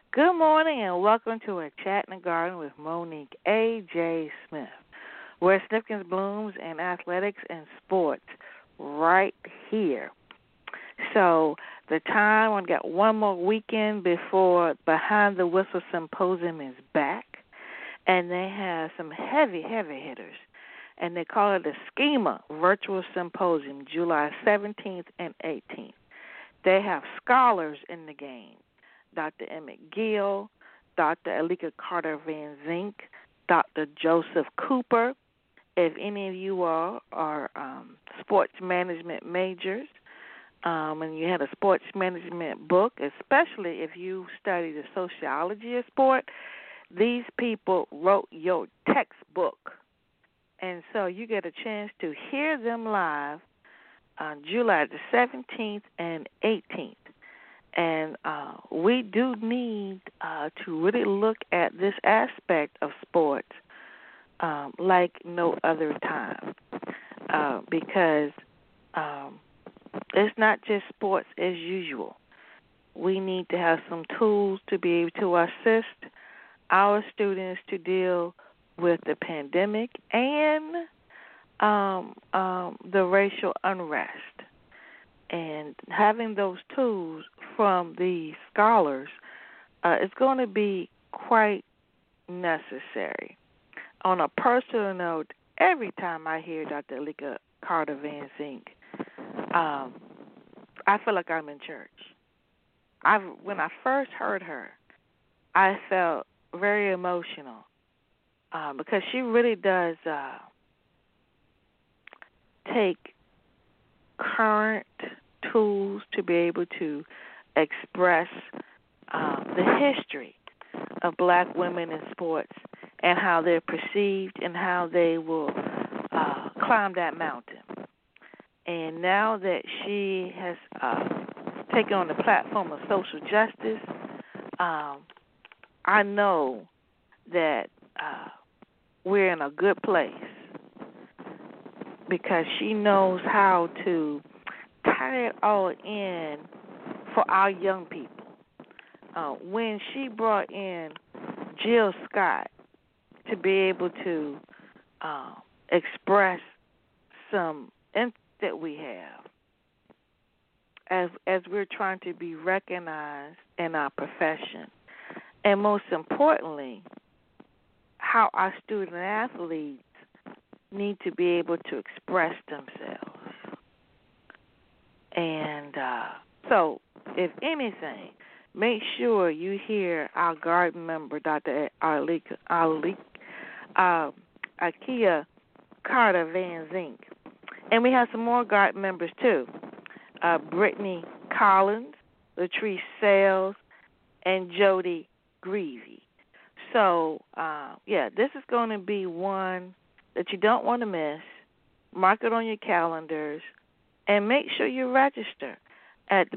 Good morning and welcome to A Chat in the Garden with Monique A.J. Smith, where Snipkins blooms in athletics and sports right here. So the time, we've got one more weekend before Behind the Whistle Symposium is back, and they have some heavy hitters, and they call it the Schema Virtual Symposium, July 17th and 18th. They have scholars in the game. Dr. Emmett Gill, Dr. Alika Carter Van Zink, Dr. Joseph Cooper. If any of you all are sports management majors and you had a sports management book, especially if you study the sociology of sport, these people wrote your textbook. And so you get a chance to hear them live on July the 17th and 18th. And we do need to really look at this aspect of sports like no other time because it's not just sports as usual. We need to have some tools to be able to assist our students to deal with the pandemic and the racial unrest. And having those tools from the scholars is going to be quite necessary. On a personal note, every time I hear Dr. Alika Carter Van Zink, I feel like I'm in church. When I first heard her, I felt very emotional because she really does take current tools to be able to express the history of black women in sports and how they're perceived and how they will climb that mountain. And now that she has taken on the platform of social justice, I know that we're in a good place because she knows how to tie it all in for our young people. When she brought in Jill Scott to be able to express some interest that we have as we're trying to be recognized in our profession, and most importantly, how our student athletes need to be able to express themselves. And so, if anything, make sure you hear our garden member, Dr. Akia Carter Van Zink. And we have some more garden members, too. Brittany Collins, Latrice Sales, and Jody Greavy. So, this is going to be one that you don't want to miss. Mark it on your calendars, and make sure you register at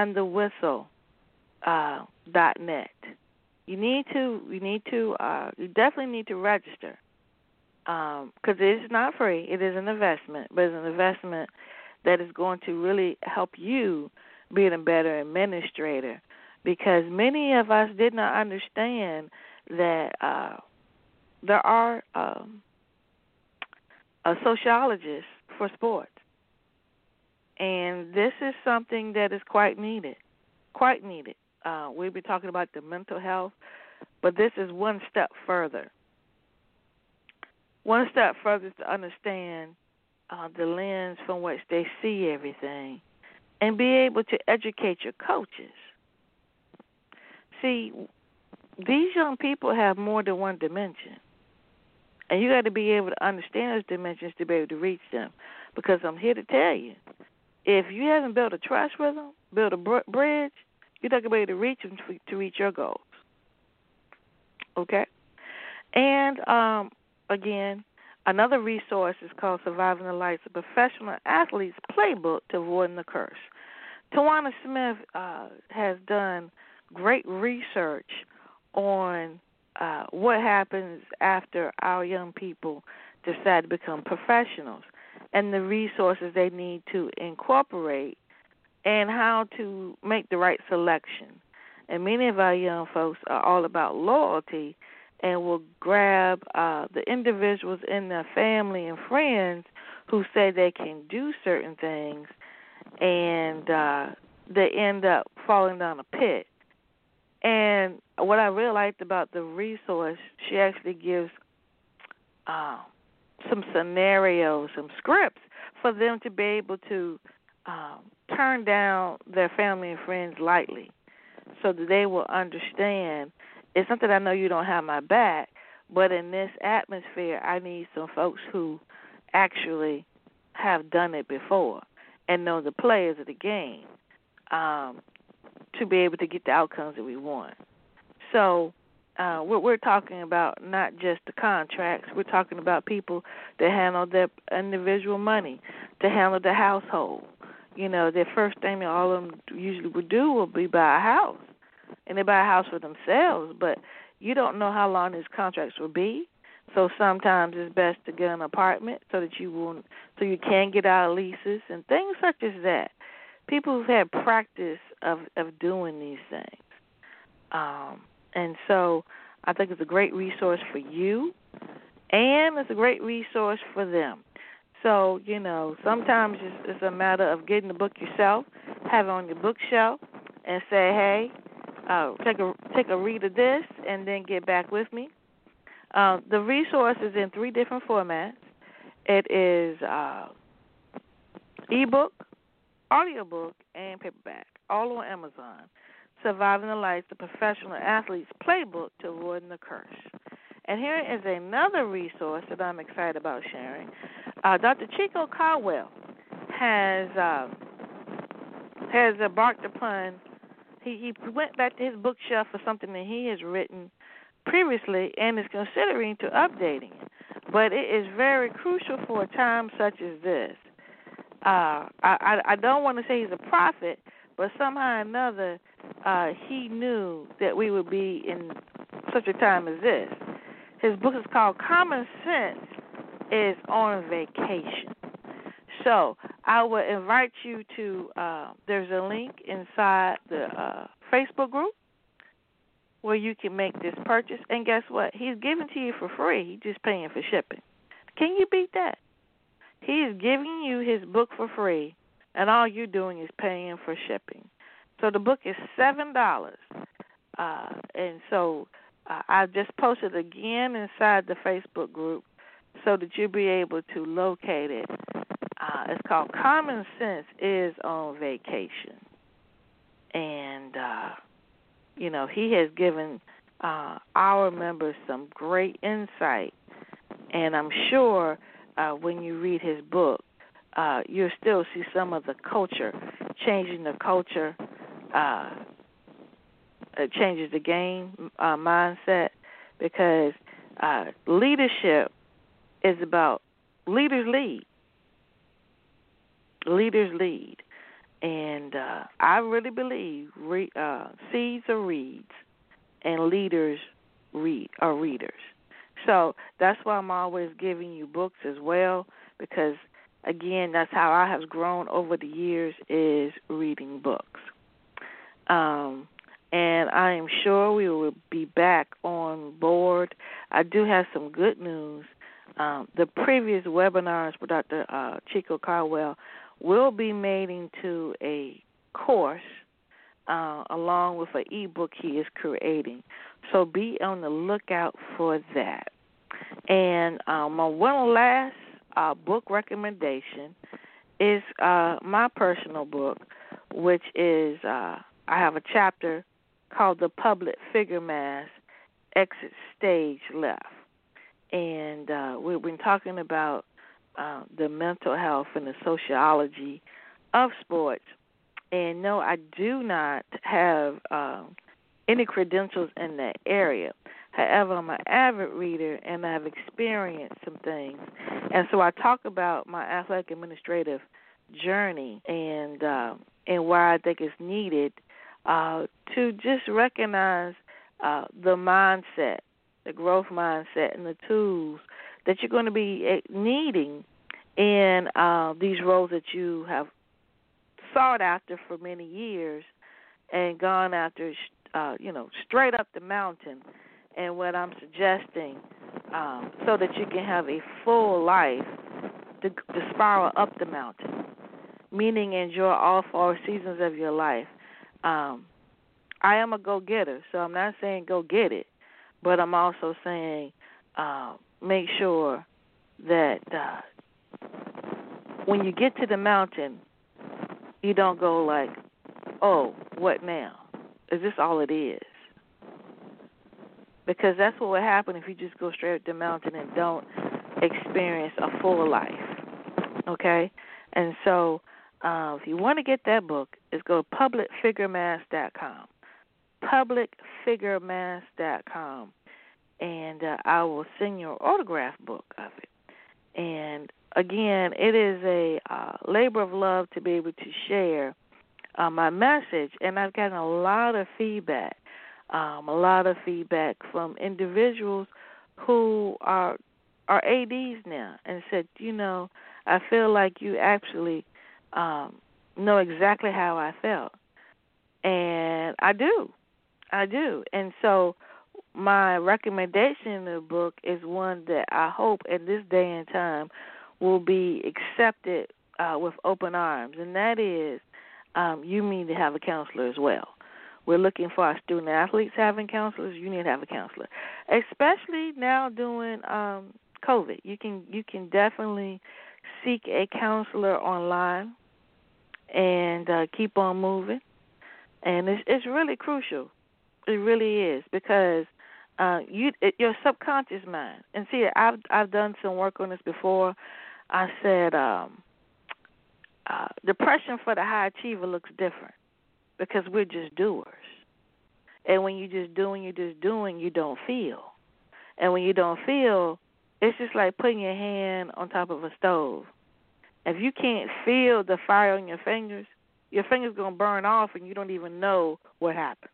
behindthewhistle.net. You definitely need to register because it is not free. It is an investment, but it's an investment that is going to really help you be a better administrator because many of us did not understand that there are sociologists for sports. And this is something that is quite needed. We'll be talking about the mental health, but this is one step further. One step further is to understand the lens from which they see everything and be able to educate your coaches. See, these young people have more than one dimension, and you got to be able to understand those dimensions to be able to reach them because I'm here to tell you, if you haven't built a trust with them, built a bridge, you're not going to be able to reach them to reach your goals. Okay? And, again, another resource is called Surviving the Life, a professional athlete's playbook to avoiding the curse. Tawana Smith has done great research on what happens after our young people decide to become professionals and the resources they need to incorporate and how to make the right selection. And many of our young folks are all about loyalty and will grab the individuals in their family and friends who say they can do certain things, and they end up falling down a pit. And what I really liked about the resource, she actually gives some scenarios, some scripts for them to be able to turn down their family and friends lightly, so that they will understand it's not that I know you don't have my back, but in this atmosphere, I need some folks who actually have done it before and know the players of the game to be able to get the outcomes that we want. So we're talking about not just the contracts. We're talking about people that handle their individual money, to handle the household. You know, the first thing that all of them usually would do will be buy a house. And they buy a house for themselves, but you don't know how long these contracts will be. So sometimes it's best to get an apartment so that you can get out of leases and things such as that. People who've had practice of doing these things. And so I think it's a great resource for you, and it's a great resource for them. So, you know, sometimes it's a matter of getting the book yourself, have it on your bookshelf, and say, hey, take a read of this, and then get back with me. The resource is in 3 different formats. It is ebook, audiobook, and paperback, all on Amazon. Surviving the Life, the Professional Athlete's Playbook to Avoiding the Curse. And here is another resource that I'm excited about sharing. Dr. Chico Caldwell has embarked upon, he went back to his bookshelf for something that he has written previously and is considering to updating it. But it is very crucial for a time such as this. I don't want to say he's a prophet, but somehow or another he knew that we would be in such a time as this. His book is called Common Sense is on Vacation. So I would invite you to, there's a link inside the Facebook group where you can make this purchase. And guess what? He's giving to you for free. He's just paying for shipping. Can you beat that? He is giving you his book for free, and all you're doing is paying for shipping. So the book is $7. And so I just posted again inside the Facebook group so that you'll be able to locate it. It's called Common Sense is on Vacation. And, you know, he has given our members some great insight. And I'm sure when you read his book, you'll still see some of the culture, changing the culture, it changes the game mindset, because leadership is about leaders lead. Leaders lead. And I really believe seeds are reeds and leaders are readers. So that's why I'm always giving you books as well, because, again, that's how I have grown over the years, is reading books. And I am sure we will be back on board. I do have some good news. The previous webinars with Dr. Chico Caldwell will be made into a course along with an e-book he is creating. So be on the lookout for that. And my one last book recommendation is my personal book, which is I have a chapter called The Public Figure Mask, Exit Stage Left. And we've been talking about the mental health and the sociology of sports. And no, I do not have any credentials in that area. However, I'm an avid reader, and I've experienced some things. And so I talk about my athletic administrative journey and why I think it's needed to just recognize the mindset, the growth mindset, and the tools that you're going to be needing in these roles that you have sought after for many years and gone after straight up the mountain. And what I'm suggesting, so that you can have a full life, to spiral up the mountain, meaning enjoy all 4 seasons of your life. I am a go-getter, so I'm not saying go get it, but I'm also saying make sure that when you get to the mountain, you don't go like, oh, what now? Is this all it is? Because that's what would happen if you just go straight up the mountain and don't experience a full life, okay? And so if you want to get that book, it's go to publicfiguremass.com, publicfiguremass.com, and I will send you an autograph book of it. And, again, it is a labor of love to be able to share my message, and I've gotten a lot of feedback from individuals who are ADs now and said, I feel like you actually know exactly how I felt. And I do. And so my recommendation in the book is one that I hope in this day and time will be accepted with open arms, and that is you need to have a counselor as well. We're looking for our student athletes having counselors. You need to have a counselor, especially now during COVID. You can definitely seek a counselor online and keep on moving. And it's really crucial. It really is, because your subconscious mind. And see, I've done some work on this before. I said depression for the high achiever looks different, because we're just doers. And when you're just doing, you don't feel. And when you don't feel, it's just like putting your hand on top of a stove. If you can't feel the fire on your fingers going to burn off and you don't even know what happened.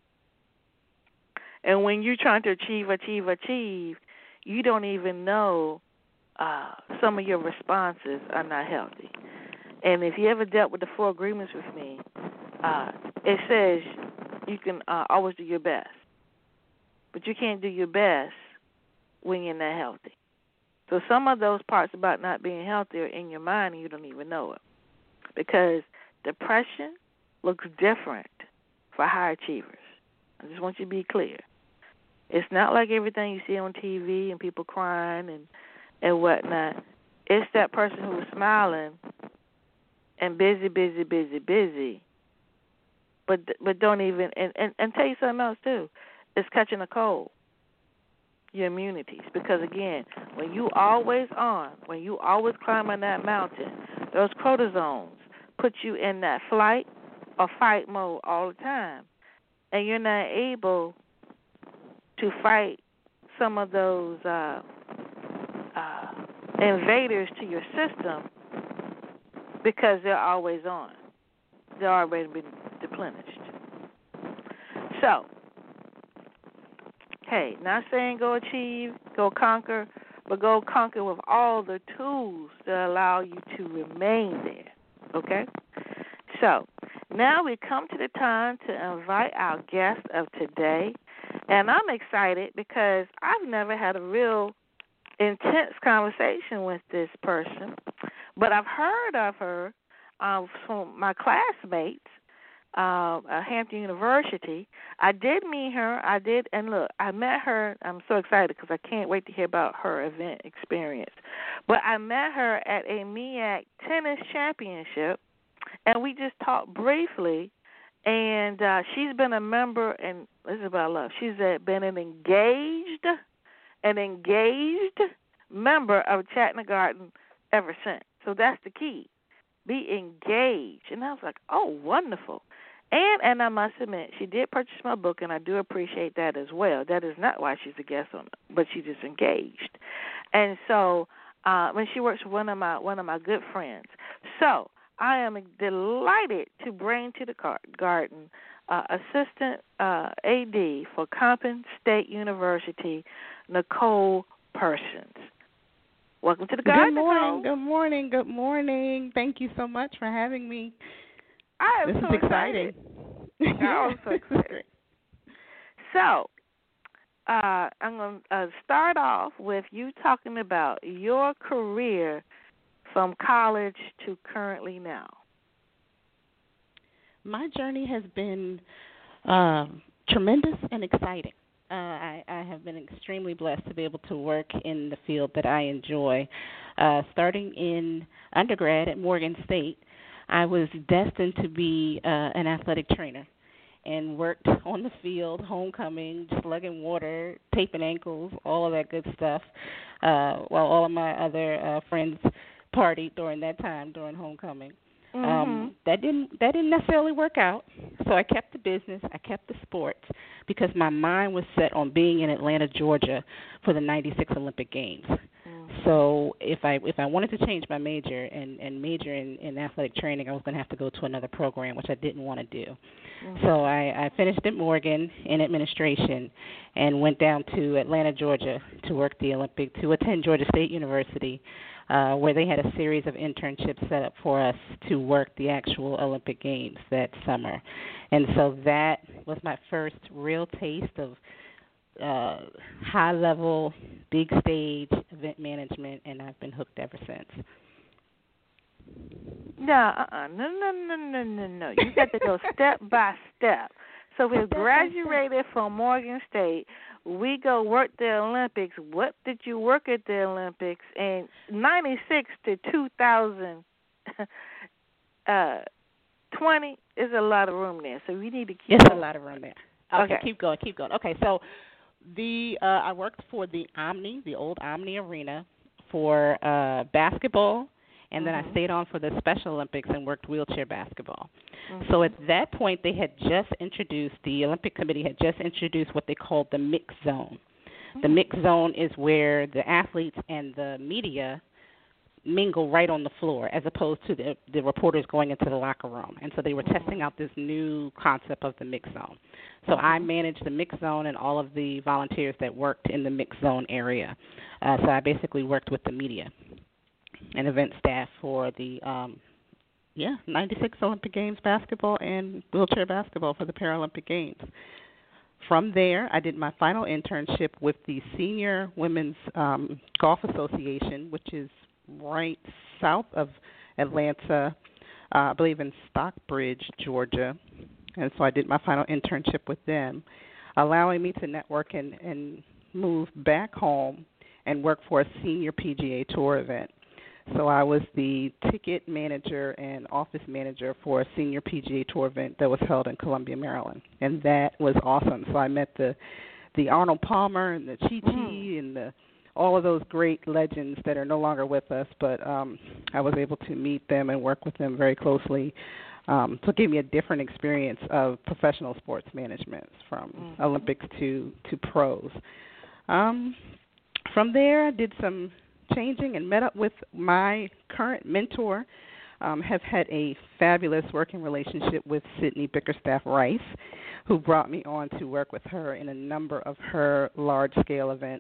And when you're trying to achieve, you don't even know some of your responses are not healthy. And if you ever dealt with the 4 agreements with me, it says you can always do your best. But you can't do your best when you're not healthy. So some of those parts about not being healthy are in your mind and you don't even know it. Because depression looks different for high achievers. I just want you to be clear. It's not like everything you see on TV and people crying and whatnot. It's that person who is smiling and busy, but don't even, and tell you something else too, it's catching a cold, your immunities. Because again, when you always climbing that mountain, those cortisones put you in that flight or fight mode all the time, and you're not able to fight some of those invaders to your system, because they're always on. They're already been deplenished. So, hey, not saying go achieve, go conquer, but go conquer with all the tools that allow you to remain there, okay? So, now we come to the time to invite our guest of today, and I'm excited because I've never had a real intense conversation with this person, but I've heard of her from my classmates at Hampton University. I did meet her. And look, I met her. I'm so excited because I can't wait to hear about her event experience. But I met her at a MEAC tennis championship, and we just talked briefly. And she's been a member, and this is what I love. She's been an engaged member of Chattanooga Garden ever since. So that's the key. Be engaged. And I was like, oh, wonderful. And I must admit, she did purchase my book, and I do appreciate that as well. That is not why she's a guest on it, but she's just engaged. And so when she works with one of my good friends. So I am delighted to bring to the garden Assistant AD for Compton State University, Nicole Persons. Welcome to the garden. Good morning. Thank you so much for having me. I am this so is exciting. I'm so excited. So I'm going to start off with you talking about your career from college to currently now. My journey has been tremendous and exciting. I have been extremely blessed to be able to work in the field that I enjoy. Starting in undergrad at Morgan State, I was destined to be an athletic trainer and worked on the field, homecoming, slugging water, taping ankles, all of that good stuff, while all of my other friends partied during that time during homecoming. That didn't necessarily work out, so I kept the business, I kept the sports, because my mind was set on being in Atlanta, Georgia, for the '96 Olympic Games. So if I wanted to change my major and major in athletic training, I was going to have to go to another program, which I didn't want to do. So I finished at Morgan in administration and went down to Atlanta, Georgia, to attend Georgia State University, where they had a series of internships set up for us to work the actual Olympic Games that summer. And so that was my first real taste of high-level, big stage event management, and I've been hooked ever since. No. You got to go step by step. So we graduated from Morgan State. We go work the Olympics. What did you work at the Olympics? And 96 to 2020 is a lot of room there. So we need to keep going. A lot of room there. Okay. Keep going. Okay, so I worked for the old Omni Arena for basketball, and then I stayed on for the Special Olympics and worked wheelchair basketball. So at that point, the Olympic Committee had just introduced what they called the mix zone. The mix zone is where the athletes and the media mingle right on the floor, as opposed to the reporters going into the locker room. And so they were testing out this new concept of the mix zone. So I managed the mix zone and all of the volunteers that worked in the mix zone area. So I basically worked with the media and event staff for the 96 Olympic Games basketball and wheelchair basketball for the Paralympic Games. From there, I did my final internship with the Senior Women's Golf Association, which is right south of Atlanta, I believe in Stockbridge, Georgia. And so I did my final internship with them, allowing me to network and move back home and work for a senior PGA Tour event. So I was the ticket manager and office manager for a senior PGA Tour event that was held in Columbia, Maryland. And that was awesome. So I met the Arnold Palmer and the Chi-Chi and all of those great legends that are no longer with us, but I was able to meet them and work with them very closely. So it gave me a different experience of professional sports management, from Olympics to pros. From there, I did some changing and met up with my current mentor. Have had a fabulous working relationship with Sydney Bickerstaff Rice, who brought me on to work with her in a number of her large-scale events.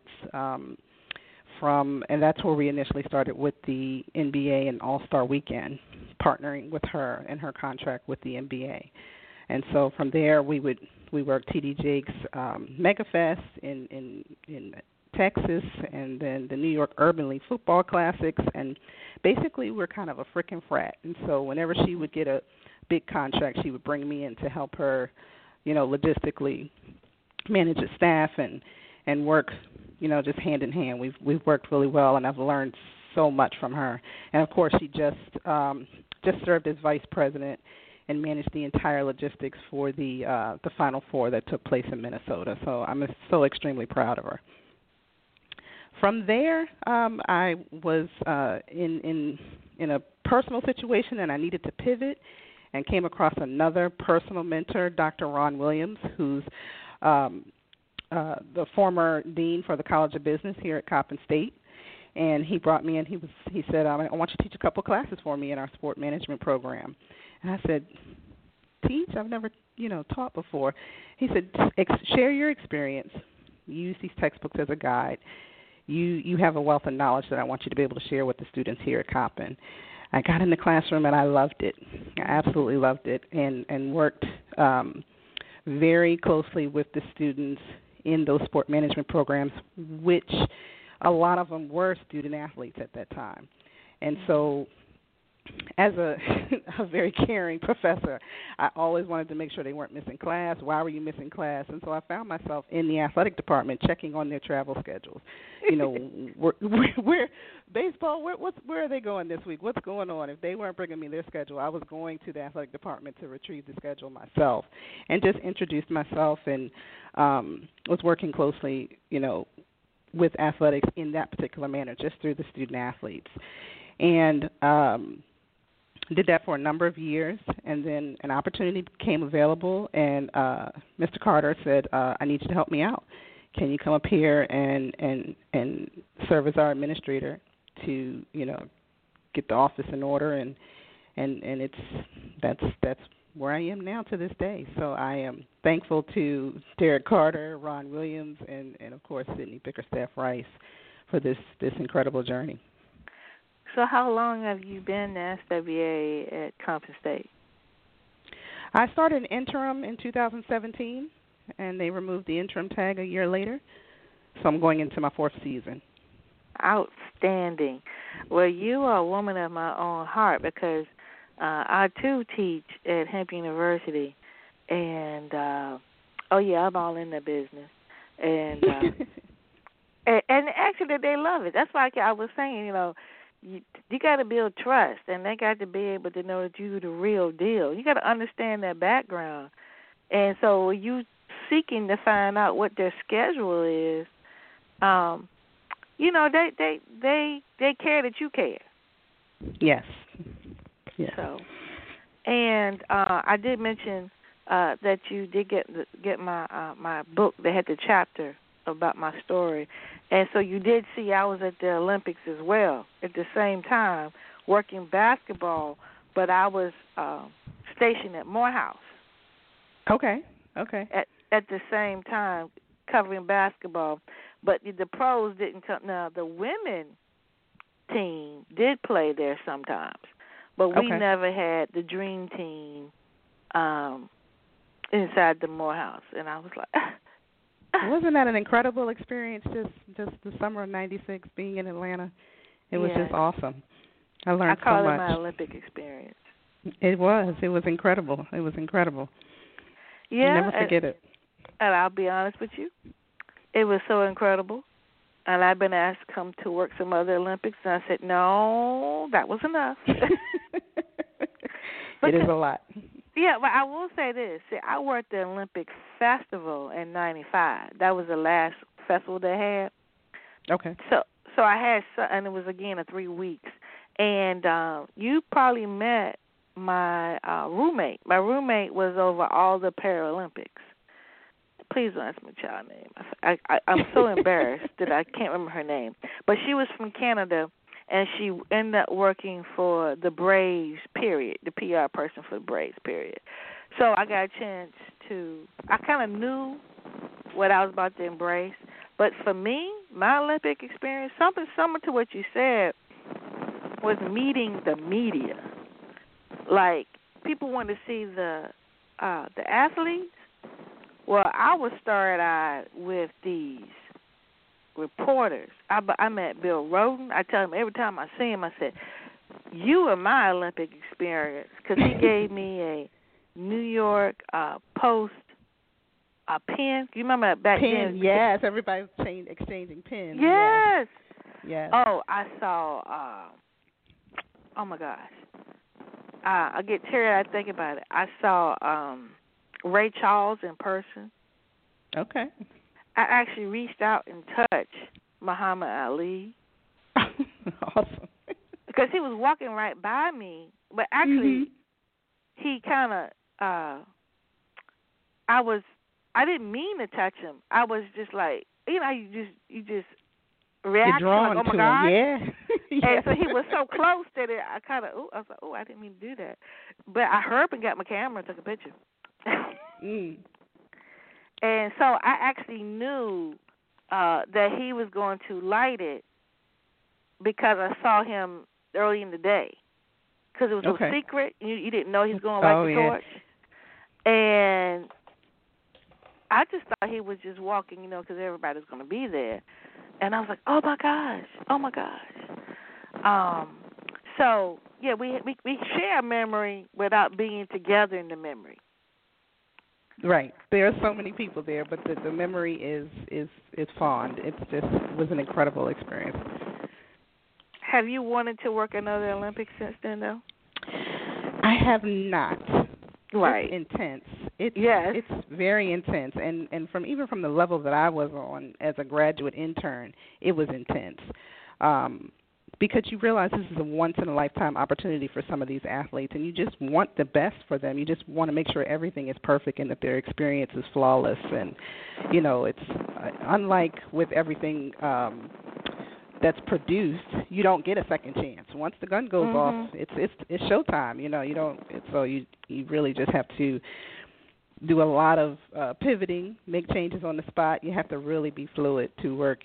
And that's where we initially started with the NBA and All-Star Weekend, partnering with her and her contract with the NBA. And so from there, we worked TD Jakes MegaFest in Texas, and then the New York Urban League Football Classics, and basically we're kind of a frickin' frat. And so whenever she would get a big contract, she would bring me in to help her, logistically manage a staff and work, just hand in hand. We've worked really well, and I've learned so much from her. And of course, she just served as vice president and managed the entire logistics for the Final Four that took place in Minnesota. So I'm so extremely proud of her. From there, I was in a personal situation, and I needed to pivot, and came across another personal mentor, Dr. Ron Williams, who's the former dean for the College of Business here at Coppin State. And he brought me in. He said, I want you to teach a couple classes for me in our sport management program. And I said, teach? I've never, taught before. He said, share your experience. Use these textbooks as a guide. You have a wealth of knowledge that I want you to be able to share with the students here at Coppin. I got in the classroom and I loved it. I absolutely loved it, and worked very closely with the students in those sport management programs, which a lot of them were student athletes at that time. And so as a very caring professor, I always wanted to make sure they weren't missing class. Why were you missing class? And so I found myself in the athletic department checking on their travel schedules. You know, where baseball, where are they going this week? What's going on? If they weren't bringing me their schedule, I was going to the athletic department to retrieve the schedule myself and just introduced myself and was working closely, you know, with athletics in that particular manner, just through the student athletes. And did that for a number of years, and then an opportunity became available, and Mr. Carter said, I need you to help me out. Can you come up here and serve as our administrator to, you know, get the office in order, and that's where I am now to this day. So I am thankful to Derek Carter, Ron Williams, and of course Sydney Bickerstaff-Rice for this incredible journey. So how long have you been the SWA at Compton State? I started an interim in 2017, and they removed the interim tag a year later. So I'm going into my 4th season. Outstanding. Well, you are a woman of my own heart, because I, too, teach at Hemp University. And, I'm all in the business. And and actually they love it. That's why I was saying, you know, you got to build trust, and they got to be able to know that you're the real deal. You got to understand their background. And so you seeking to find out what their schedule is, you know, they care that you care. Yes. Yeah. So, and I did mention that you did get my book that had the chapter about my story. And so you did see I was at the Olympics as well at the same time working basketball, but I was stationed at Morehouse. Okay. At the same time covering basketball. But the pros didn't come. Now, the women team did play there sometimes, but we never had the dream team inside the Morehouse. And I was like... Wasn't that an incredible experience, just the summer of '96, being in Atlanta? It was just awesome. I learned so much. I call it my Olympic experience. It was incredible. It was incredible. Yeah. I'll never forget it. And I'll be honest with you, it was so incredible. And I've been asked to come to work some other Olympics, and I said, no, that was enough. It is a lot. Yeah, but I will say this. See, I worked the Olympic Festival in '95. That was the last festival they had. Okay. So I had, and it was, again, 3 weeks. And you probably met my roommate. My roommate was over all the Paralympics. Please don't ask my child name. I'm so embarrassed that I can't remember her name. But she was from Canada, and she ended up working for the Braves, period, the PR person for the Braves, period. So I got a chance I kind of knew what I was about to embrace. But for me, my Olympic experience, something similar to what you said, was meeting the media. Like, people want to see the athletes. Well, I was starry-eyed with these reporters. I met Bill Rhoden. I tell him every time I see him, I said, you are my Olympic experience, because he gave me a New York Post pen. You remember back then? Yes, everybody was exchanging pens. Yes. Yes. Oh, I saw, oh, my gosh. I get teary-eyed thinking about it. I saw Ray Charles in person. Okay. I actually reached out and touched Muhammad Ali. Awesome. Because he was walking right by me, but actually he kind of, I didn't mean to touch him. I was just like, you know, you just react like, oh my God. Yeah. And so he was so close that I kind of, I was like, I didn't mean to do that. But I hurried up and got my camera and took a picture. And so I actually knew that he was going to light it because I saw him early in the day. Because it was so secret. You didn't know he was going to light the torch. And I just thought he was just walking, because everybody's going to be there. And I was like, oh, my gosh. So, yeah, we share a memory without being together in the memory. Right. There are so many people there, but the memory is fond. It was an incredible experience. Have you wanted to work another Olympics since then, though? I have not. Right. It's intense. Yes. It's very intense, and from the level that I was on as a graduate intern, it was intense. Because you realize this is a once-in-a-lifetime opportunity for some of these athletes, and you just want the best for them. You just want to make sure everything is perfect and that their experience is flawless. And, it's unlike with everything that's produced, you don't get a second chance. Once the gun goes off, it's showtime. You really just have to do a lot of pivoting, make changes on the spot. You have to really be fluid to work.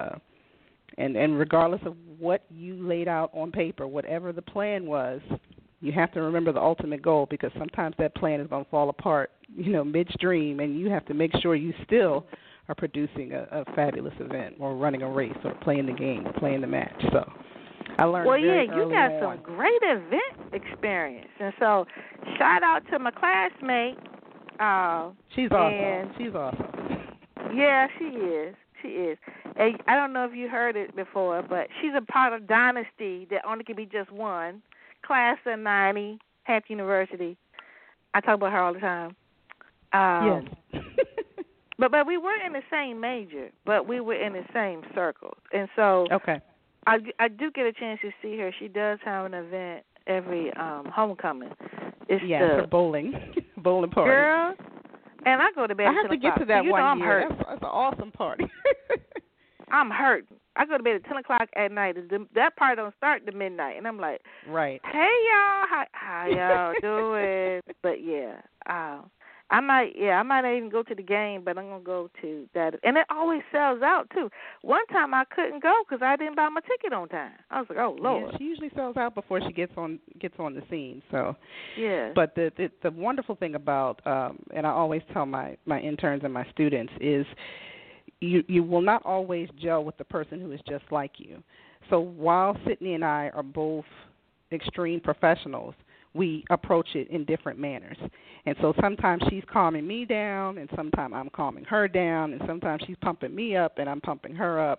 And regardless of what you laid out on paper, whatever the plan was, you have to remember the ultimate goal, because sometimes that plan is going to fall apart, midstream, and you have to make sure you still are producing a fabulous event or running a race or playing the game or playing the match. So I learned very early you got on. some great event experience. And so shout out to my classmate. She's awesome. She's awesome. Yeah, she is. She is. And I don't know if you heard it before, but she's a part of Dynasty that only can be just one. Class of 90, Hampton University. I talk about her all the time. Yes. but we weren't in the same major, but we were in the same circles. And so okay. I do get a chance to see her. She does have an event every homecoming. It's for bowling party. Girl, and I go to bed I at have 10 to get to that so one year. That's an awesome party. I'm hurting. I go to bed at 10 o'clock at night. That part don't start to midnight. And I'm like, right. Hey, y'all. How y'all doing? But, yeah, I might not even go to the game, but I'm going to go to that. And it always sells out, too. One time I couldn't go because I didn't buy my ticket on time. I was like, oh, Lord. Yeah, she usually sells out before she gets on the scene. So, yeah. But the wonderful thing about, and I always tell my interns and my students, is you will not always gel with the person who is just like you. So while Sydney and I are both extreme professionals, we approach it in different manners. And so sometimes she's calming me down, and sometimes I'm calming her down, and sometimes she's pumping me up and I'm pumping her up.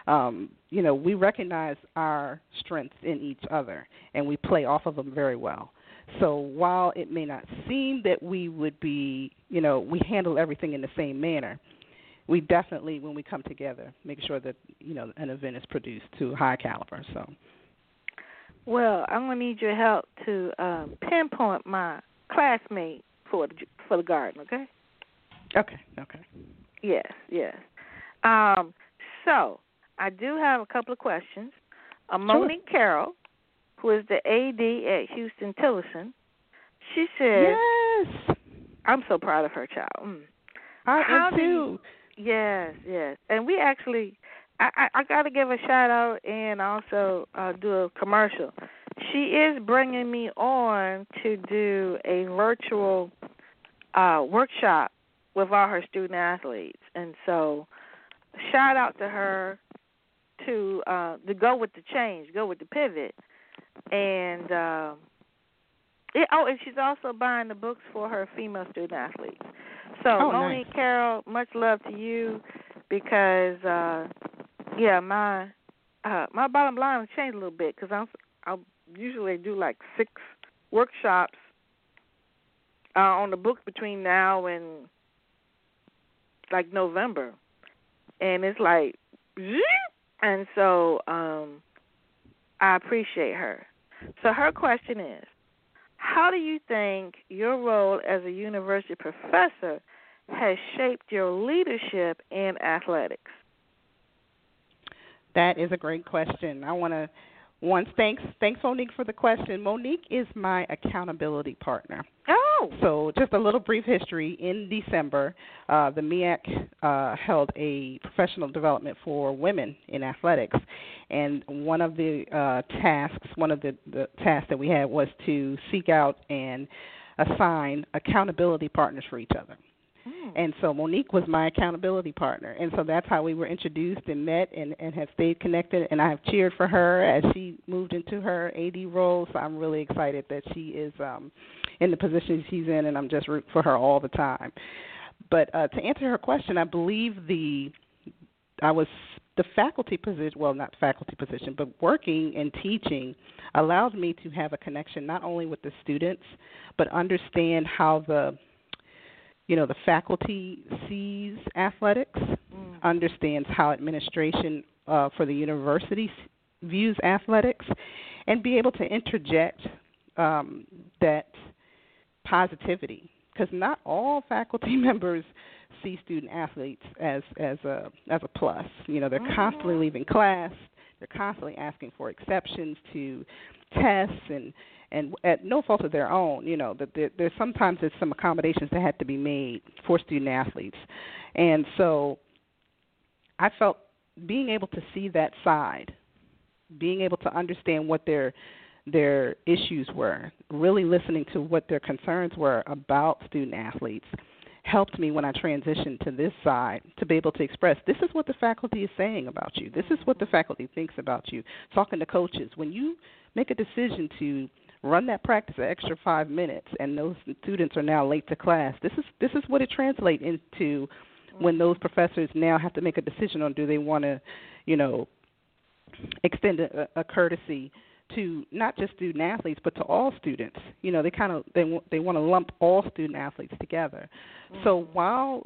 We recognize our strengths in each other, and we play off of them very well. So while it may not seem that we would be, we handle everything in the same manner, we definitely, when we come together, make sure that, an event is produced to high caliber. So. Well, I'm going to need your help to pinpoint my classmate for the garden, okay? Okay. Yes. So I do have a couple of questions. Monique Carroll, who is the AD at Houston Tillerson, she says, yes, I'm so proud of her child. I am too. Yes. And we actually, I got to give a shout-out and also do a commercial. She is bringing me on to do a virtual workshop with all her student-athletes. And so shout-out to her to go with the change, go with the pivot. And and she's also buying the books for her female student-athletes. So, Monique nice. Carroll, much love to you because, my bottom line has changed a little bit because I usually do like 6 workshops on the books between now and like November, and it's like, and so I appreciate her. So her question is, how do you think your role as a university professor has shaped your leadership in athletics? That is a great question. I want to thanks Monique for the question. Monique is my accountability partner. Oh. So just a little brief history. In December, the MEAC held a professional development for women in athletics, and one of the tasks that we had was to seek out and assign accountability partners for each other. And so Monique was my accountability partner. And so that's how we were introduced and met and have stayed connected. And I have cheered for her as she moved into her AD role. So I'm really excited that she is in the position she's in, and I'm just rooting for her all the time. But to answer her question, I believe the faculty position, well, not faculty position, but working and teaching allowed me to have a connection not only with the students, but understand how the faculty sees athletics, understands how administration for the university views athletics, and be able to interject that positivity, because not all faculty members see student athletes as a plus. They're constantly leaving class. They're constantly asking for exceptions to tests and at no fault of their own. That there's sometimes some accommodations that had to be made for student athletes, and so I felt being able to see that side, being able to understand what their issues were, really listening to what their concerns were about student athletes, helped me when I transitioned to this side to be able to express, this is what the faculty is saying about you. This is what the faculty thinks about you. Talking to coaches, when you make a decision to run that practice an extra 5 minutes and those students are now late to class, this is what it translates into when those professors now have to make a decision on do they want to, extend a courtesy to not just student athletes, but to all students. They want to lump all student athletes together. So while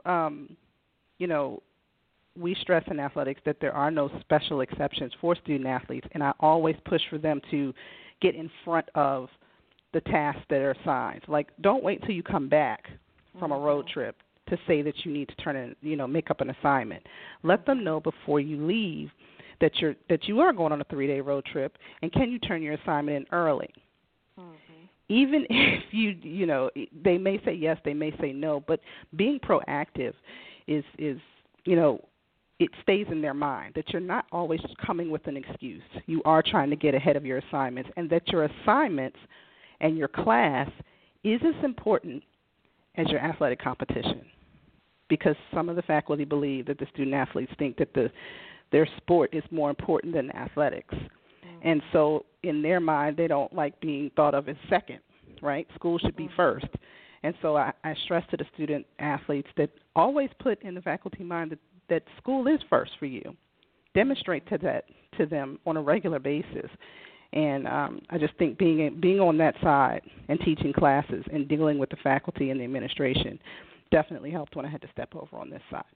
we stress in athletics that there are no special exceptions for student athletes, and I always push for them to get in front of the tasks that are assigned. Like, don't wait till you come back from a road trip to say that you need to turn in, make up an assignment. Let them know before you leave that you are going on a 3-day road trip, and can you turn your assignment in early? Even if they may say yes, they may say no, but being proactive is it stays in their mind that you're not always coming with an excuse. You are trying to get ahead of your assignments, and that your assignments and your class is as important as your athletic competition, because some of the faculty believe that the student athletes think that their sport is more important than athletics. And so in their mind, they don't like being thought of as second, right? School should be first. And so I stress to the student athletes that always put in the faculty mind that school is first for you. Demonstrate to them on a regular basis. And I just think being on that side and teaching classes and dealing with the faculty and the administration definitely helped when I had to step over on this side.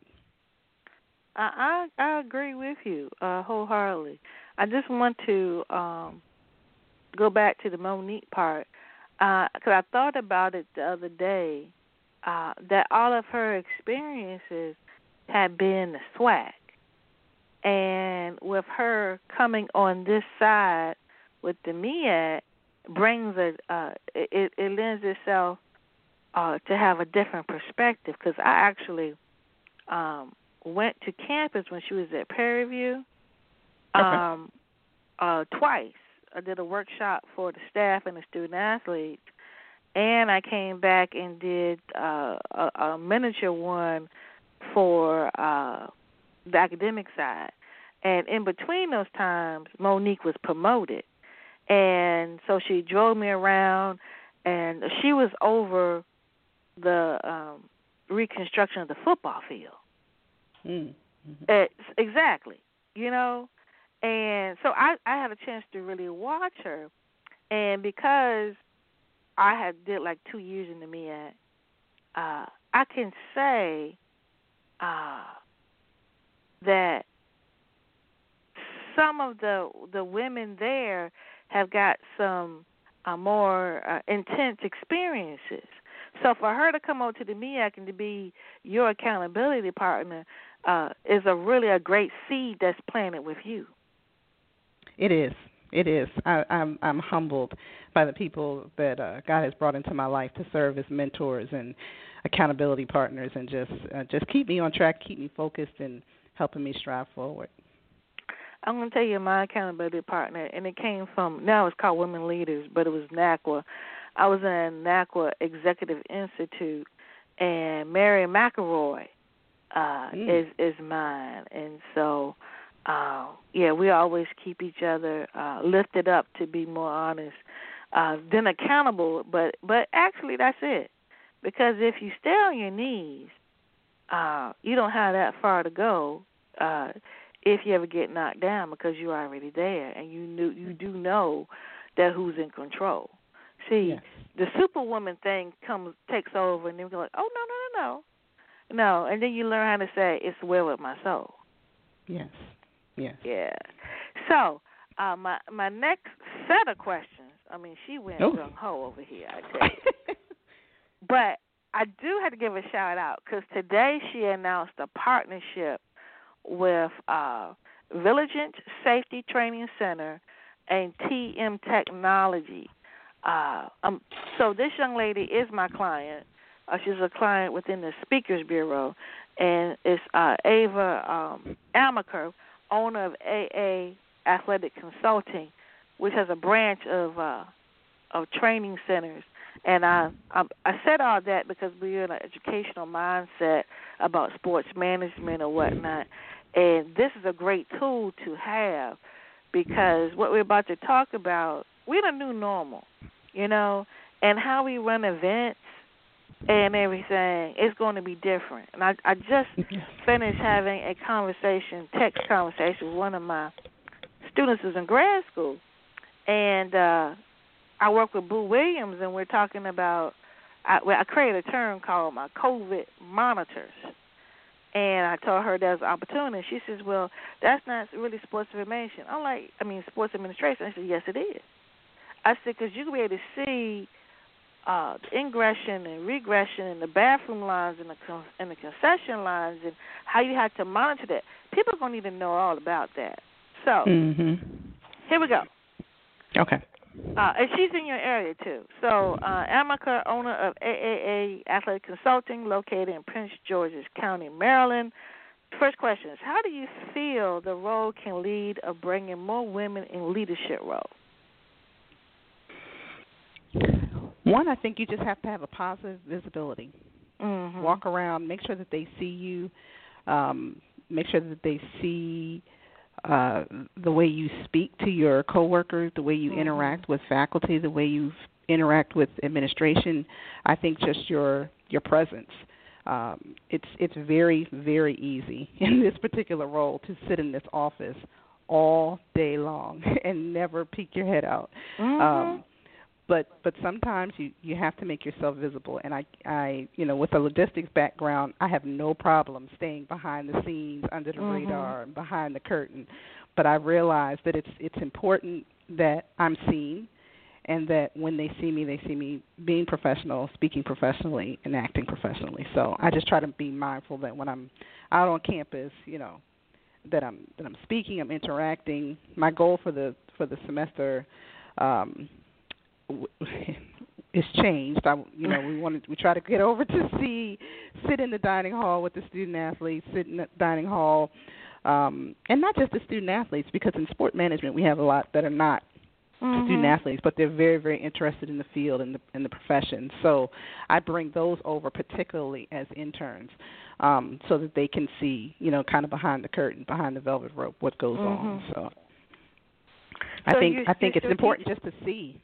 I agree with you wholeheartedly. I just want to go back to the Monique part, because I thought about it the other day, that all of her experiences had been the SWAC. And with her coming on this side with the MEAC, brings it lends itself to have a different perspective, because I actually went to campus when she was at Prairie View twice. I did a workshop for the staff and the student athletes, and I came back and did a miniature one for the academic side. And in between those times, Monique was promoted. And so she drove me around, and she was over the reconstruction of the football field. Exactly, And so I had a chance to really watch her. And because I had did like 2 years in the MEAC, I can say that some of the women there have got some more intense experiences. So for her to come over to the MEAC and to be your accountability partner is really a great seed that's planted with you. It is. I'm humbled by the people that God has brought into my life to serve as mentors and accountability partners, and just keep me on track, keep me focused, and helping me strive forward. I'm going to tell you my accountability partner, and it came from, now it's called Women Leaders, but it was NACWA. I was in NACWA Executive Institute, and Mary McElroy is mine. And so, we always keep each other lifted up, to be more honest, then accountable. But actually, that's it. Because if you stay on your knees, you don't have that far to go if you ever get knocked down, because you're already there, and you do know that who's in control. See, the Superwoman thing takes over, and then we're like, oh, no, and then you learn how to say, it's well with my soul. Yes. Yeah. So my next set of questions, I mean, she went gung-ho over here, I tell you. But I do have to give a shout-out, because today she announced a partnership with Vigilant Safety Training Center and TM Technology. So this young lady is my client. She's a client within the Speakers Bureau, and it's Ava Amaker, owner of AA Athletic Consulting, which has a branch of training centers. And I said all that because we're in an educational mindset about sports management or whatnot, and this is a great tool to have, because what we're about to talk about, we're the new normal, and how we run events and everything is going to be different. And I just finished having a text conversation with one of my students who's in grad school, and I work with Boo Williams, and we're talking about, I created a term called my COVID monitors. And I told her there's an opportunity. She says, well, that's not really sports information. I'm like, sports administration. I said, yes, it is. I said, because you can be able to see the ingression and regression in the bathroom lines and the concession lines, and how you have to monitor that. People are going to need to know all about that. So here we go. Okay. And she's in your area, too. So, Amaker, owner of AAA Athletic Consulting, located in Prince George's County, Maryland. First question is, how do you feel the role can lead of bringing more women in leadership roles? One, I think you just have to have a positive visibility. Mm-hmm. Walk around, make sure that they see you, make sure that they see the way you speak to your coworkers, the way you interact with faculty, the way you interact with administration. I think just your presence. It's very, very easy in this particular role to sit in this office all day long and never peek your head out. Mm-hmm. But sometimes you have to make yourself visible, and I with a logistics background, I have no problem staying behind the scenes, under the radar, and behind the curtain. But I realize that it's important that I'm seen, and that when they see me being professional, speaking professionally, and acting professionally. So I just try to be mindful that when I'm out on campus, that I'm speaking, I'm interacting. My goal for the semester. It's changed. We try to get over to sit in the dining hall with the student athletes, sit in the dining hall, and not just the student athletes, because in sport management we have a lot that are not student athletes, but they're very, very interested in the field and the profession. So I bring those over, particularly as interns, so that they can see, kind of behind the curtain, behind the velvet rope, what goes on. So I think it's important just to see.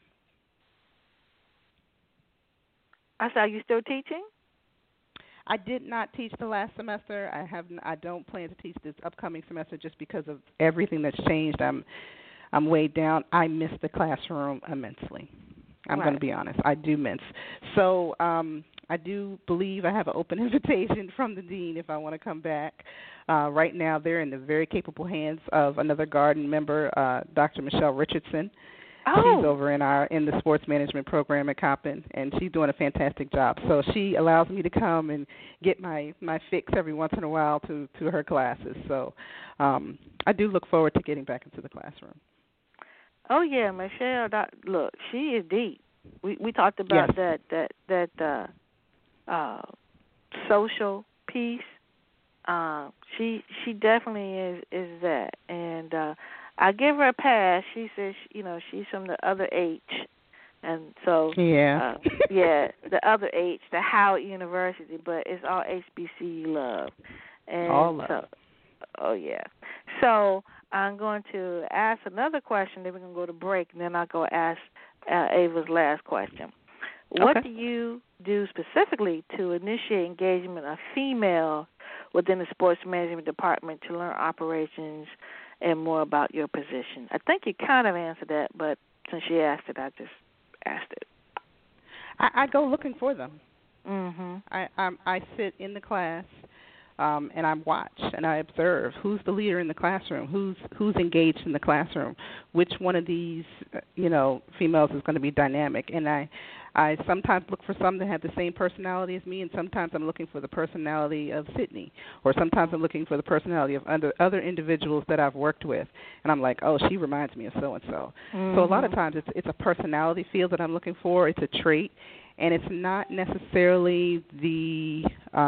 I said, are you still teaching? I did not teach the last semester. I don't plan to teach this upcoming semester just because of everything that's changed. I'm weighed down. I miss the classroom immensely. I'm going to be honest. I do miss. So I do believe I have an open invitation from the dean if I want to come back. Right now they're in the very capable hands of another Garden member, Dr. Michelle Richardson. She's over in the sports management program at Coppin, and she's doing a fantastic job. So she allows me to come and get my fix every once in a while to her classes. So I do look forward to getting back into the classroom. Oh yeah, Michelle. Look, she is deep. We talked about that social piece. She definitely is that, and I give her a pass. She says, she's from the other H, And so, yeah, the other H, the Howard University, but it's all HBCU love. And all love. so, oh, yeah. So I'm going to ask another question, then we're going to go to break, and then I'll go ask Ava's last question. What do you do specifically to initiate engagement of female within the sports management department to learn operations and more about your position? I think you kind of answered that, but since you asked it, I just asked it. I go looking for them. Mm-hmm. I sit in the class. And I watch and I observe who's the leader in the classroom, who's engaged in the classroom, which one of these, females is going to be dynamic. And I sometimes look for some that have the same personality as me, and sometimes I'm looking for the personality of Sydney, or sometimes I'm looking for the personality of other individuals that I've worked with. And I'm like, oh, she reminds me of so-and-so. So a lot of times it's a personality field that I'm looking for. It's a trait, and it's not necessarily the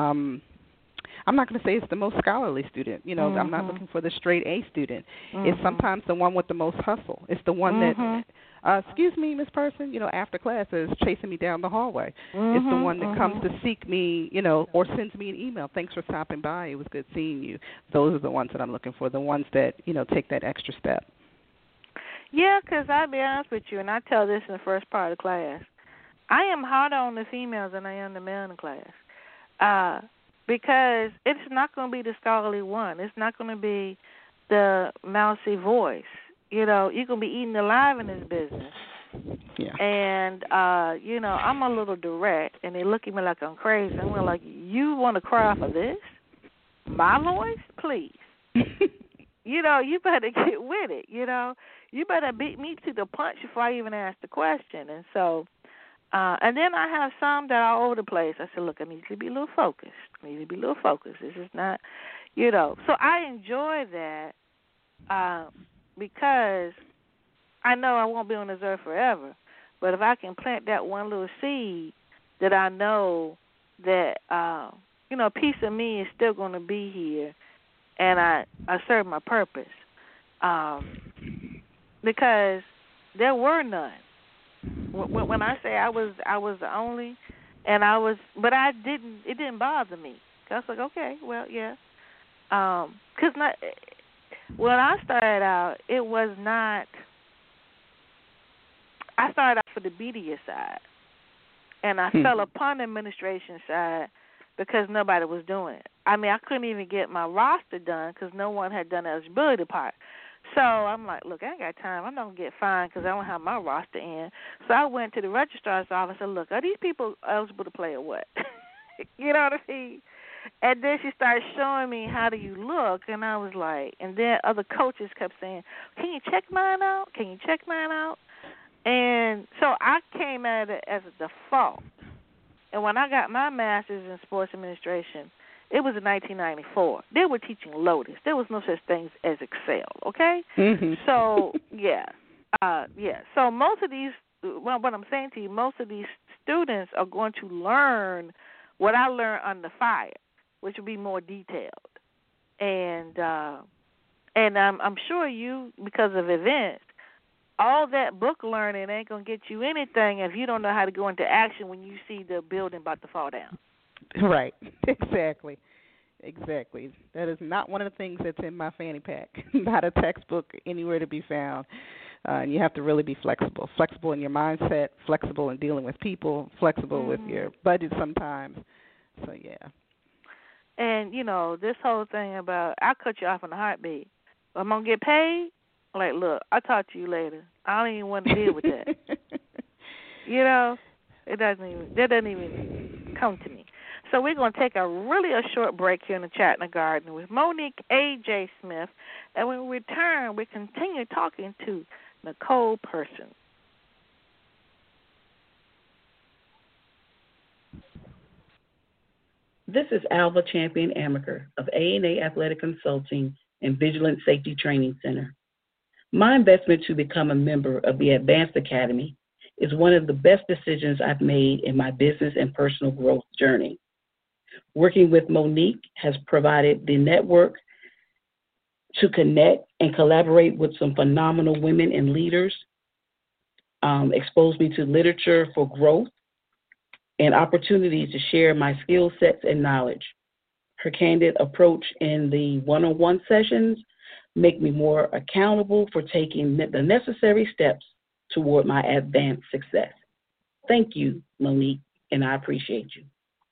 I'm not going to say it's the most scholarly student. I'm not looking for the straight A student. It's sometimes the one with the most hustle. It's the one that, excuse me, Miss Person, after class is chasing me down the hallway. It's the one that comes to seek me, or sends me an email. Thanks for stopping by. It was good seeing you. Those are the ones that I'm looking for, the ones that, take that extra step. Yeah, because I'll be honest with you, and I tell this in the first part of the class, I am harder on the females than I am the male in the class. Because it's not going to be the scholarly one. It's not going to be the mousy voice. You're going to be eaten alive in this business. Yeah. And, I'm a little direct, and they look at me like I'm crazy. I'm like, you want to cry for this? My voice? Please. You better get with it, You better beat me to the punch before I even ask the question. And so, and then I have some that are all over the place. I said, look, I need to be a little focused. This is not, So I enjoy that because I know I won't be on this earth forever. But if I can plant that one little seed that I know that, a piece of me is still going to be here, and I serve my purpose. Because there were none. When I say I was the only, but it didn't bother me. I was like, okay, well, yeah. Because when I started out, it was not, I started out for the media side, and I fell upon the administration side because nobody was doing it. I mean, I couldn't even get my roster done because no one had done the eligibility part. So I'm like, look, I ain't got time. I'm not going to get fined because I don't have my roster in. So I went to the registrar's office and look, are these people eligible to play or what? You know what I mean? And then she started showing me how do you look, and I was like, and then other coaches kept saying, can you check mine out? And so I came at it as a default. And when I got my master's in sports administration, it was in 1994. They were teaching Lotus. There was no such thing as Excel, okay? Mm-hmm. So, yeah. So most of these, well, what I'm saying to you, most of these students are going to learn what I learned under fire, which will be more detailed. And I'm sure you, because of events, all that book learning ain't going to get you anything if you don't know how to go into action when you see the building about to fall down. Right. Exactly. That is not one of the things that's in my fanny pack. Not a textbook anywhere to be found. And you have to really be flexible. Flexible in your mindset, flexible in dealing with people, flexible with your budget sometimes. So, yeah. And, this whole thing about I'll cut you off in a heartbeat. I'm going to get paid? Like, look, I'll talk to you later. I don't even want to deal with that. That doesn't even come to me. So we're going to take a short break here in the Chat in the Garden with Monique A.J. Smith. And when we return, we continue talking to Nicole Person. This is Alva Champion Amaker of A&A Athletic Consulting and Vigilant Safety Training Center. My investment to become a member of the Advanced Academy is one of the best decisions I've made in my business and personal growth journey. Working with Monique has provided the network to connect and collaborate with some phenomenal women and leaders exposed me to literature for growth and opportunities to share my skill sets and knowledge. Her candid approach in the one-on-one sessions make me more accountable for taking the necessary steps toward my advanced success. Thank you, Monique, and I appreciate you.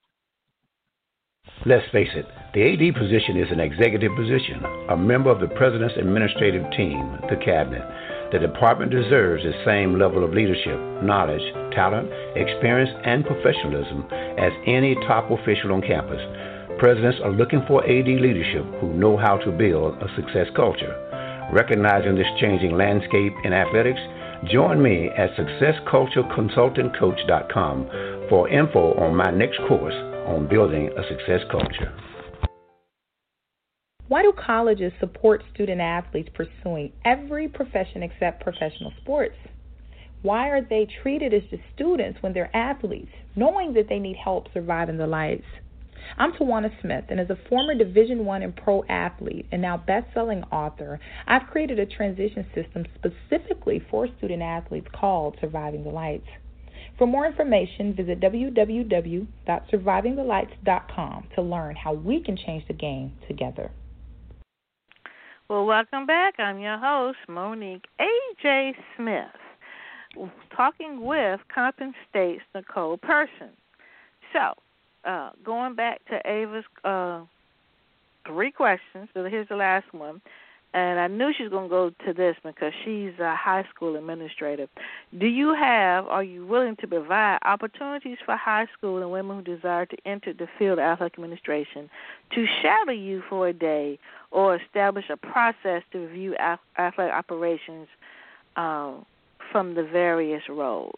Let's face it, the AD position is an executive position, a member of the President's administrative team, the Cabinet. The department deserves the same level of leadership, knowledge, talent, experience, and professionalism as any top official on campus. Presidents are looking for AD leadership who know how to build a success culture. Recognizing this changing landscape in athletics, join me at successcultureconsultantcoach.com for info on my next course on building a success culture. Why do colleges support student athletes pursuing every profession except professional sports? Why are they treated as just students when they're athletes, knowing that they need help surviving the lights? I'm Tawana Smith, and as a former Division I and pro athlete and now best-selling author, I've created a transition system specifically for student athletes called Surviving the Lights. For more information, visit www.survivingthelights.com to learn how we can change the game together. Well, welcome back. I'm your host, Monique A.J. Smith, talking with Compton State's Nicole Person. So, going back to Ava's 3 questions, so here's the last one. And I knew she was going to go to this because she's a high school administrator. Are you willing to provide opportunities for high school and women who desire to enter the field of athletic administration to shadow you for a day or establish a process to review athletic operations from the various roles?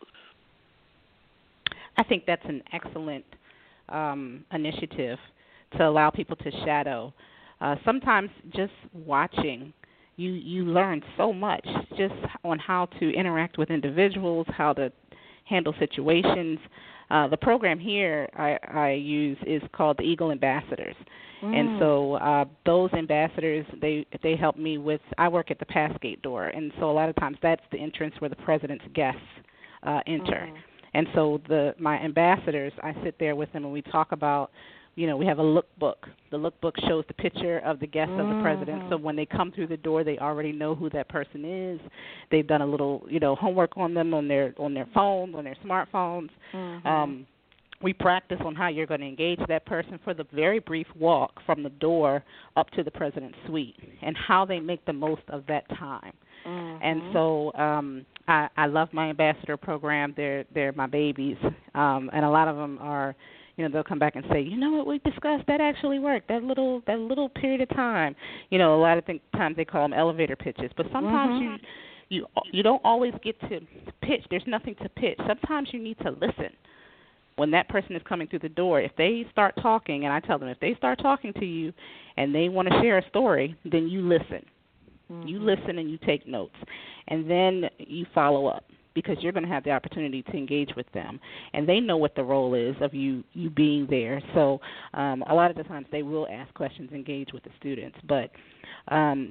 I think that's an excellent initiative to allow people to shadow. Sometimes just watching, you learn so much just on how to interact with individuals, how to handle situations. The program here I use is called the Eagle Ambassadors. And so those ambassadors, they help me with, I work at the pass gate door, and so a lot of times that's the entrance where the president's guests enter. And so my ambassadors, I sit there with them and we talk about, we have a lookbook. The lookbook shows the picture of the guests of the president. So when they come through the door, they already know who that person is. They've done a little, homework on them on their phones, on their smartphones. We practice on how you're going to engage that person for the very brief walk from the door up to the president's suite and how they make the most of that time. And so I love my ambassador program. They're my babies, and a lot of them are. They'll come back and say, what we discussed, that actually worked, that little period of time. A lot of times they call them elevator pitches, but sometimes you don't always get to pitch. There's nothing to pitch. Sometimes you need to listen. When that person is coming through the door, if they start talking, and I tell them, if they start talking to you and they want to share a story, then you listen. You listen and you take notes, and then you follow up, because you're going to have the opportunity to engage with them. And they know what the role is of you being there. So a lot of the times they will ask questions, engage with the students. But I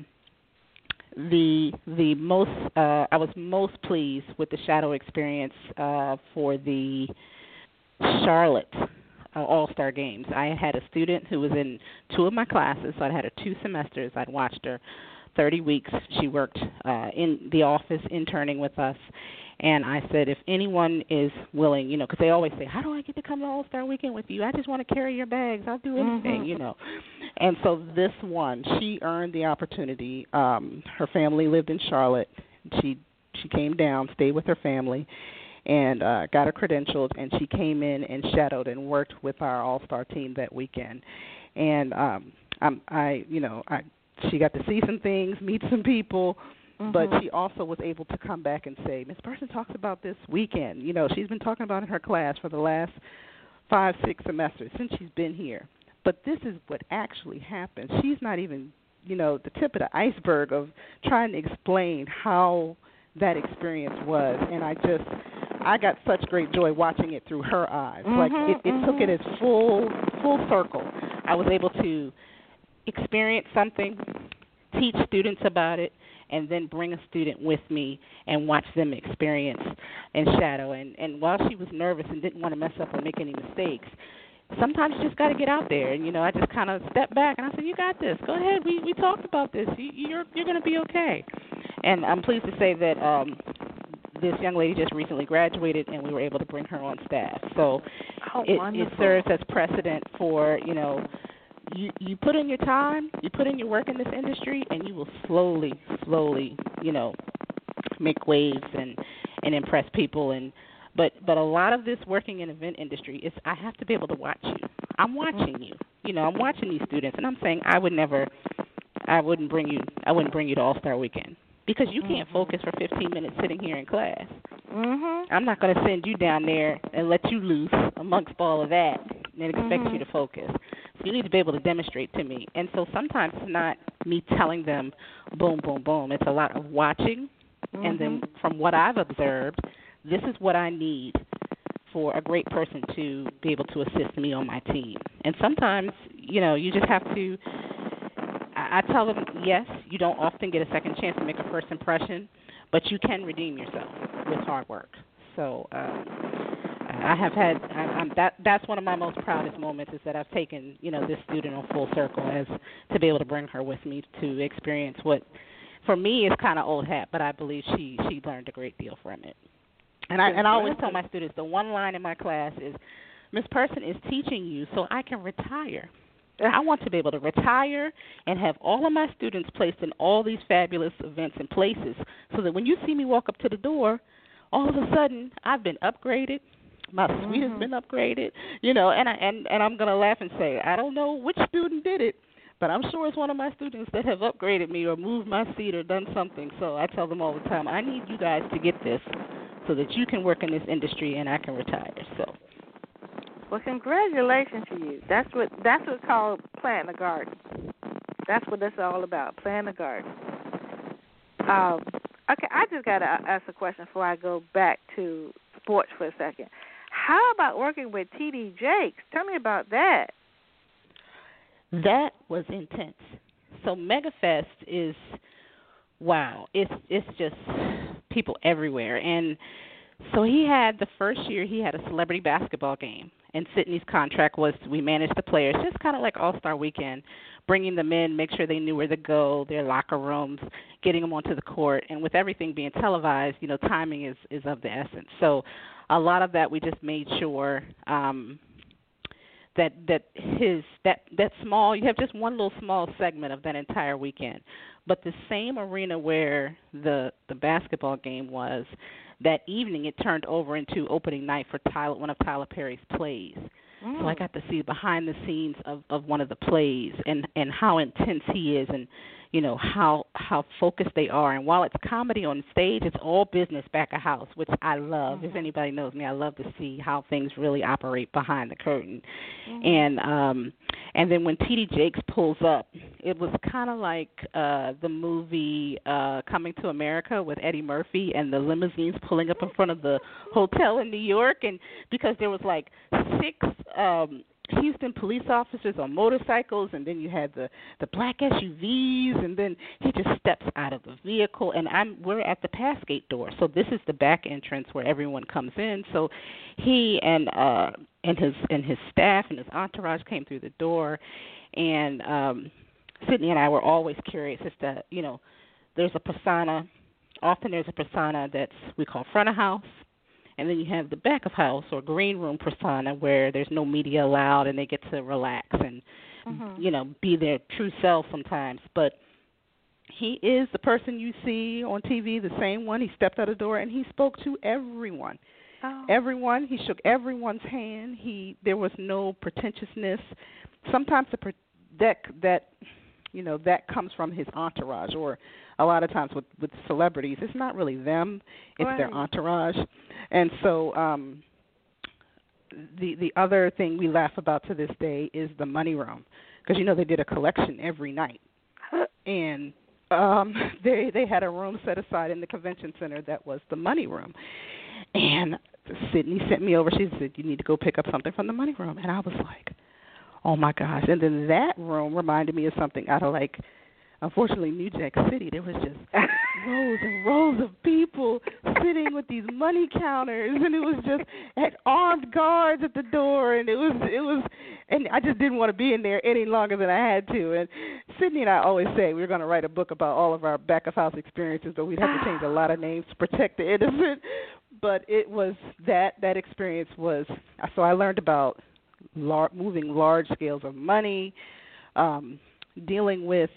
was most pleased with the shadow experience for the Charlotte All-Star Games. I had a student who was in 2 of my classes, so I had her 2 semesters. I'd watched her 30 weeks. She worked in the office interning with us. And I said, if anyone is willing, because they always say, how do I get to come to All-Star Weekend with you? I just want to carry your bags. I'll do anything, And so this one, she earned the opportunity. Her family lived in Charlotte. She came down, stayed with her family, and got her credentials, and she came in and shadowed and worked with our All-Star team that weekend. And she got to see some things, meet some people. But she also was able to come back and say, Ms. Person talks about this weekend. She's been talking about it in her class for the last 5-6 semesters since she's been here. But this is what actually happened. She's not even, the tip of the iceberg of trying to explain how that experience was. And I got such great joy watching it through her eyes. It took it as full circle. I was able to experience something, teach students about it, and then bring a student with me and watch them experience and shadow. And while she was nervous and didn't want to mess up or make any mistakes, sometimes you just got to get out there. And, I just kind of stepped back and I said, you got this. Go ahead. We talked about this. You're going to be okay. And I'm pleased to say that this young lady just recently graduated, and we were able to bring her on staff. So it serves as precedent for, you put in your time, you put in your work in this industry, and you will slowly, make waves and impress people. But a lot of this working in event industry is I have to be able to watch you. I'm watching you. I'm watching these students, and I'm saying I wouldn't bring you to All-Star Weekend because you can't focus for 15 minutes sitting here in class. I'm not going to send you down there and let you loose amongst all of that and expect you to focus. So you need to be able to demonstrate to me. And so sometimes it's not me telling them boom, boom, boom. It's a lot of watching, and then from what I've observed, this is what I need for a great person to be able to assist me on my team. And sometimes, you just have to, I tell them, yes, you don't often get a second chance to make a first impression, but you can redeem yourself with hard work. So I have had, that's one of my most proudest moments is that I've taken, this student on full circle as to be able to bring her with me to experience what, for me, is kind of old hat, but I believe she learned a great deal from it. And I always tell my students, the one line in my class is, Miss Person is teaching you so I can retire. I want to be able to retire and have all of my students placed in all these fabulous events and places so that when you see me walk up to the door, all of a sudden I've been upgraded. My suite has been upgraded, and I'm going to laugh and say, I don't know which student did it, but I'm sure it's one of my students that have upgraded me or moved my seat or done something. So I tell them all the time, I need you guys to get this so that you can work in this industry and I can retire. So, well, congratulations to you. That's what's called planting a garden. That's what it's all about, planting a garden. Okay, I just got to ask a question before I go back to sports for a second. How about working with T.D. Jakes? Tell me about that. That was intense. So MegaFest is, wow, it's just people everywhere. And so he had, the first year, he had a celebrity basketball game. And Sydney's contract was we managed the players, just kind of like All-Star Weekend, bringing them in, make sure they knew where to go, their locker rooms, getting them onto the court. And with everything being televised, timing is of the essence. So a lot of that we just made sure that small, you have just one little small segment of that entire weekend. But the same arena where the basketball game was, that evening it turned over into opening night for one of Tyler Perry's plays. So I got to see behind the scenes of one of the plays and how intense he is and, how focused they are. And while it's comedy on stage, it's all business back of house, which I love. If anybody knows me, I love to see how things really operate behind the curtain. And then when T.D. Jakes pulls up, it was kind of like the movie Coming to America with Eddie Murphy and the limousines pulling up in front of the hotel in New York. And because there was like 6 Houston police officers on motorcycles, and then you had the black SUVs, and then he just steps out of the vehicle, and we're at the pass gate door. So this is the back entrance where everyone comes in. So he and his staff and his entourage came through the door, and Sydney and I were always curious as to, there's a persona. Often there's a persona that's we call front of house. And then you have the back of house or green room persona where there's no media allowed and they get to relax and, be their true self sometimes. But he is the person you see on TV, the same one. He stepped out the door and he spoke to everyone. Everyone. He shook everyone's hand. There was no pretentiousness. Sometimes that comes from his entourage, or a lot of times with celebrities, it's not really them, it's their entourage. And so the other thing we laugh about to this day is the money room, because they did a collection every night, and they had a room set aside in the convention center that was the money room. And Sydney sent me over. She said, "You need to go pick up something from the money room," and I was like, oh my gosh. And then that room reminded me of something out of like unfortunately, New Jack City, there was just rows and rows of people sitting with these money counters, and it was just had armed guards at the door, and it was, and I just didn't want to be in there any longer than I had to. And Sydney and I always say we were going to write a book about all of our back of house experiences, but we'd have to change a lot of names to protect the innocent. But it was that experience was, so I learned about moving large scales of money, dealing with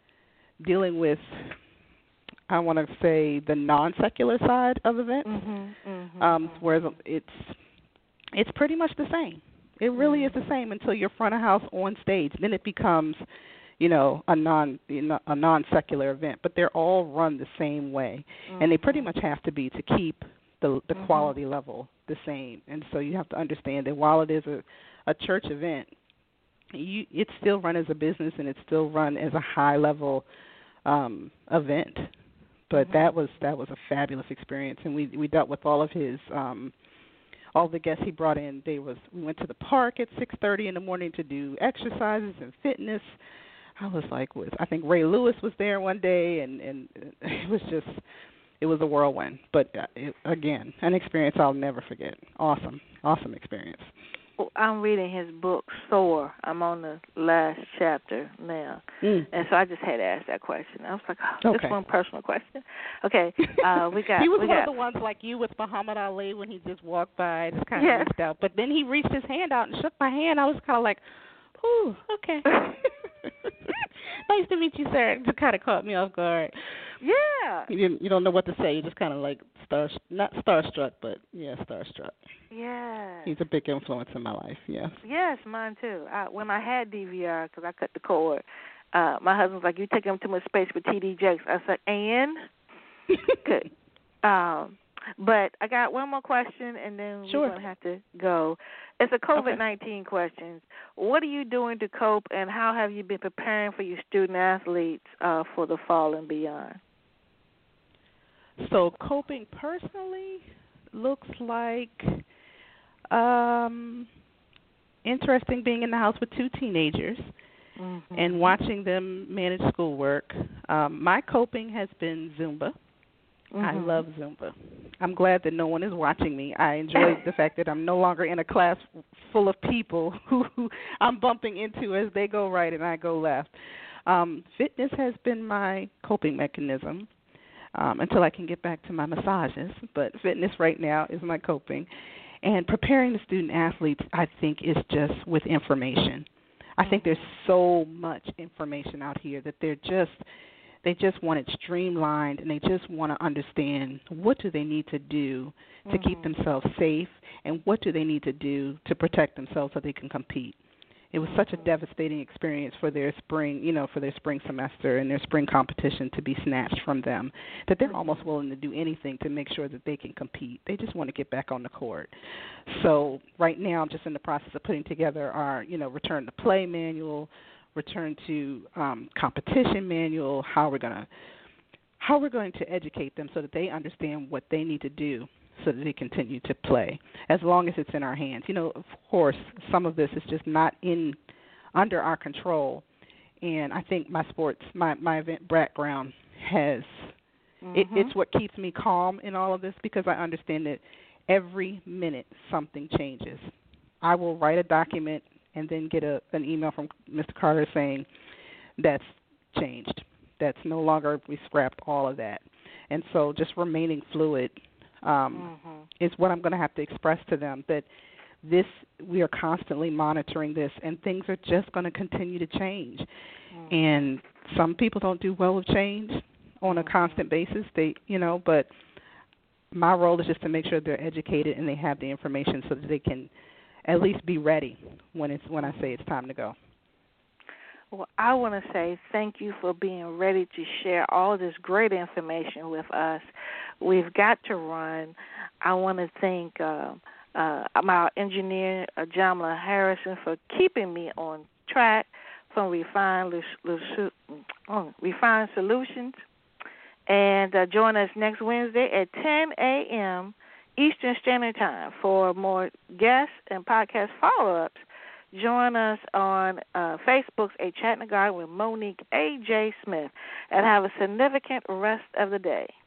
I want to say the non-secular side of events, whereas it's pretty much the same. It really is the same until you're front of house on stage. Then it becomes, a non-secular event. But they're all run the same way, and they pretty much have to be to keep the quality level the same. And so you have to understand that while it is a church event, it's still run as a business, and it's still run as a high-level event. But that was a fabulous experience, and we dealt with all of his all the guests he brought in. We went to the park at 6:30 in the morning to do exercises and fitness. I was like, I think Ray Lewis was there one day, and it was a whirlwind. But again, an experience I'll never forget. Awesome experience. I'm reading his book, Soar. I'm on the last chapter now. And so I just had to ask that question. I was like, just one personal question. Okay, we got... He was one of the ones like you with Muhammad Ali when he just walked by, just kind of reached out. But then he reached his hand out and shook my hand. I was kind of like, ooh, okay. Nice to meet you, sir. It just kind of caught me off guard. Yeah. You don't know what to say. You just kind of like not starstruck, but starstruck. Yeah. He's a big influence in my life. Yes. Yes, mine too. When I had DVR, because I cut the cord, my husband was like, "You take him too much space for TD Jakes." I said, "And." Good. But I got one more question, and then we're going to have to go. It's a COVID-19 question. What are you doing to cope, and how have you been preparing for your student-athletes for the fall and beyond? So coping personally looks like interesting being in the house with two teenagers and watching them manage schoolwork. My coping has been Zumba. I love Zumba. I'm glad that no one is watching me. I enjoy the fact that I'm no longer in a class full of people who I'm bumping into as they go right and I go left. Fitness has been my coping mechanism until I can get back to my massages. But fitness right now is my coping. And preparing the student athletes, I think, is just with information. I think there's so much information out here that they just want it streamlined, and they just want to understand what do they need to do to keep themselves safe, and what do they need to do to protect themselves so they can compete. It was such a devastating experience for their spring, for their spring semester and their spring competition to be snatched from them, that they're almost willing to do anything to make sure that they can compete. They just want to get back on the court. So right now I'm just in the process of putting together our, return to play manual, return to competition manual, how we're going to educate them so that they understand what they need to do so that they continue to play, as long as it's in our hands. Of course, some of this is just not under our control, and I think my event background has it's what keeps me calm in all of this, because I understand that every minute something changes. I will write a document and then get an email from Mr. Carter saying that's changed. That's no longer, we scrapped all of that. And so just remaining fluid is what I'm going to have to express to them, that we are constantly monitoring this, and things are just going to continue to change. And some people don't do well with change on a constant basis, but my role is just to make sure they're educated and they have the information so that they can at least be ready when I say it's time to go. Well, I want to say thank you for being ready to share all this great information with us. We've got to run. I want to thank my engineer, Jamila Harrison, for keeping me on track from Refined Solutions. And join us next Wednesday at 10 a.m. Eastern Standard Time for more guests and podcast follow-ups Join us on Facebook's A Chat in the Garden with Monique A.J. Smith, and have a significant rest of the day.